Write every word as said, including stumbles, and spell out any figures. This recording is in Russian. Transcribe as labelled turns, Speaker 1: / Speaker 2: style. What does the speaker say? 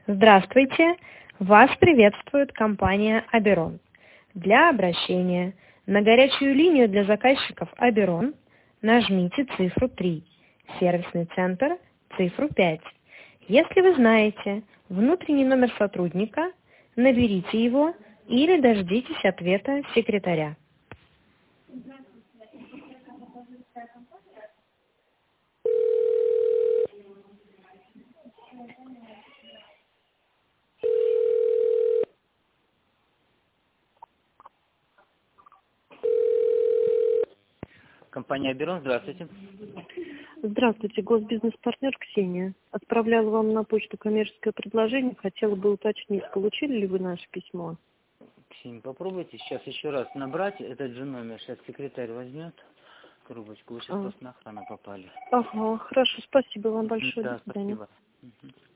Speaker 1: Здравствуйте! Вас приветствует компания Аберон. Для обращения на горячую линию для заказчиков Аберон нажмите цифру три, сервисный центр цифру пять. Если вы знаете внутренний номер сотрудника, наберите его или дождитесь ответа секретаря.
Speaker 2: Компания Аберон, здравствуйте.
Speaker 3: Здравствуйте, госбизнес-партнер Ксения. Отправляла вам на почту коммерческое предложение. Хотела бы уточнить, получили ли вы наше письмо?
Speaker 2: Ксения, попробуйте сейчас еще раз набрать этот же номер. Сейчас секретарь возьмет трубочку. Вы сейчас
Speaker 3: А.
Speaker 2: просто на охрану попали.
Speaker 3: Ага, хорошо, спасибо вам большое.
Speaker 2: Да,
Speaker 3: До свидания.
Speaker 2: спасибо. Угу.